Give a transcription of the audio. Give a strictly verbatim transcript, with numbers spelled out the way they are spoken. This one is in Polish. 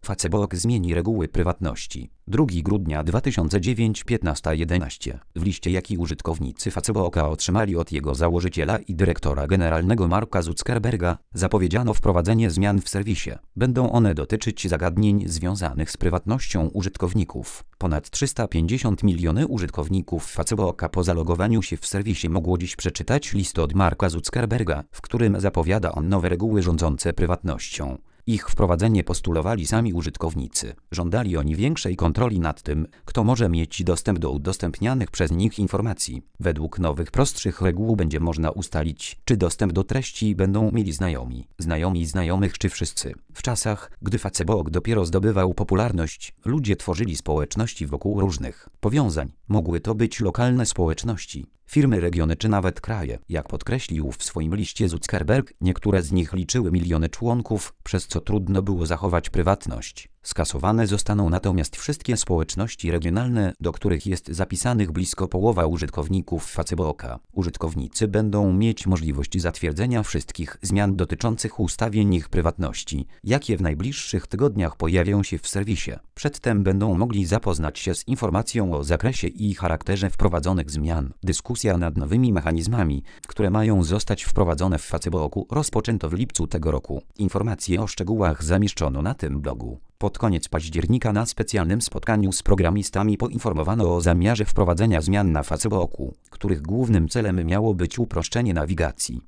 Facebook zmieni reguły prywatności. drugiego grudnia dwa tysiące dziewiątego piętnaście jedenaście. W liście, jaki użytkownicy Facebooka otrzymali od jego założyciela i dyrektora generalnego Marka Zuckerberga, zapowiedziano wprowadzenie zmian w serwisie. Będą one dotyczyć zagadnień związanych z prywatnością użytkowników. Ponad trzysta pięćdziesiąt milionów użytkowników Facebooka po zalogowaniu się w serwisie mogło dziś przeczytać list od Marka Zuckerberga, w którym zapowiada on nowe reguły rządzące prywatnością. Ich wprowadzenie postulowali sami użytkownicy. Żądali oni większej kontroli nad tym, kto może mieć dostęp do udostępnianych przez nich informacji. Według nowych, prostszych reguł będzie można ustalić, czy dostęp do treści będą mieli znajomi, znajomi znajomych czy wszyscy. W czasach, gdy Facebook dopiero zdobywał popularność, ludzie tworzyli społeczności wokół różnych powiązań. Mogły to być lokalne społeczności, firmy, regiony czy nawet kraje. Jak podkreślił w swoim liście Zuckerberg, niektóre z nich liczyły miliony członków, przez co trudno było zachować prywatność. Skasowane zostaną natomiast wszystkie społeczności regionalne, do których jest zapisanych blisko połowa użytkowników Facebooka. Użytkownicy będą mieć możliwość zatwierdzenia wszystkich zmian dotyczących ustawień ich prywatności, jakie w najbliższych tygodniach pojawią się w serwisie. Przedtem będą mogli zapoznać się z informacją o zakresie i charakterze wprowadzonych zmian. Dyskusja nad nowymi mechanizmami, które mają zostać wprowadzone w Facebooku, rozpoczęto w lipcu tego roku. Informacje o szczegółach zamieszczono na tym blogu. Pod koniec października na specjalnym spotkaniu z programistami poinformowano o zamiarze wprowadzenia zmian na Facebooku, których głównym celem miało być uproszczenie nawigacji.